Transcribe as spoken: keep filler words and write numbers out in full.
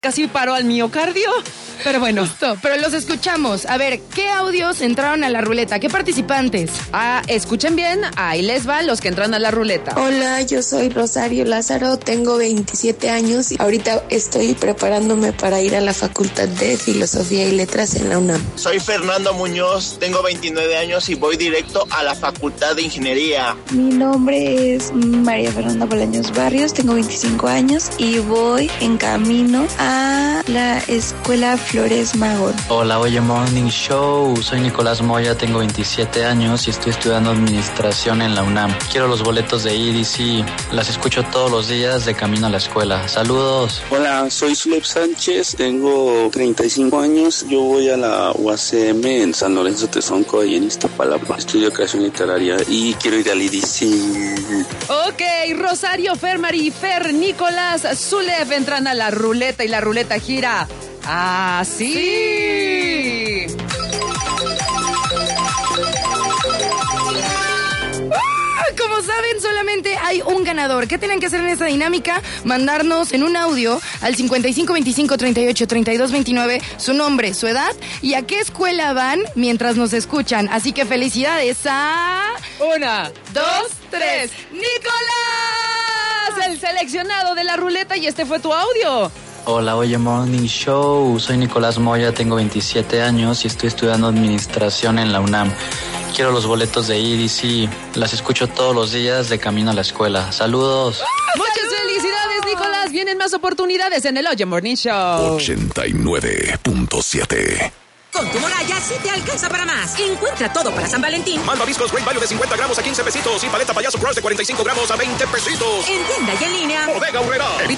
Casi paró al miocardio, pero bueno. Justo, pero los escuchamos. A ver, ¿qué audios entraron a la ruleta? ¿Qué participantes? Ah, escuchen bien, ahí les va los que entran a la ruleta. Hola, yo soy Rosario Lázaro, tengo veintisiete años y ahorita estoy preparándome para ir a la Facultad de Filosofía y Letras en la UNAM. Soy Fernando Muñoz, tengo veintinueve años y voy directo a la Facultad de Ingeniería. Mi nombre es María Fernanda Bolaños Barrios, tengo veinticinco años y voy en camino a a la Escuela Flores Magón. Hola, oye Morning Show, soy Nicolás Moya, tengo veintisiete años y estoy estudiando administración en la UNAM. Quiero los boletos de I D C, las escucho todos los días de camino a la escuela. Saludos. Hola, soy Zulep Sánchez, tengo treinta y cinco años, yo voy a la U A C M en San Lorenzo Tezonco y en Iztapalapa, estudio creación literaria y quiero ir al I D C. Ok, Rosario, Fer, Mari, Fer, Nicolás, Zulep entran a la ruleta y la ruleta gira. ¡Ah, sí! sí. Como saben, solamente hay un ganador. ¿Qué tienen que hacer en esta dinámica? Mandarnos en un audio al cincuenta y cinco veinticinco treinta y ocho treinta y dos veintinueve su nombre, su edad y a qué escuela van mientras nos escuchan. Así que felicidades a... Una, dos, tres. ¡Nicolás! El seleccionado de la ruleta y este fue tu audio. Hola, oye Morning Show, soy Nicolás Moya, tengo veintisiete años y estoy estudiando administración en la UNAM. Quiero los boletos de I D C, las escucho todos los días de camino a la escuela. Saludos. ¡Ah, muchas saludos! Felicidades, Nicolás. Vienen más oportunidades en el Oye Morning Show. ochenta y nueve punto siete. Con tu Moraya sí te alcanza para más. Encuentra todo para San Valentín. Malvaviscos Great Value de cincuenta gramos a quince pesitos y paleta payaso Crush de cuarenta y cinco gramos a veinte pesitos. En tienda y en línea. Bodega Aurrera.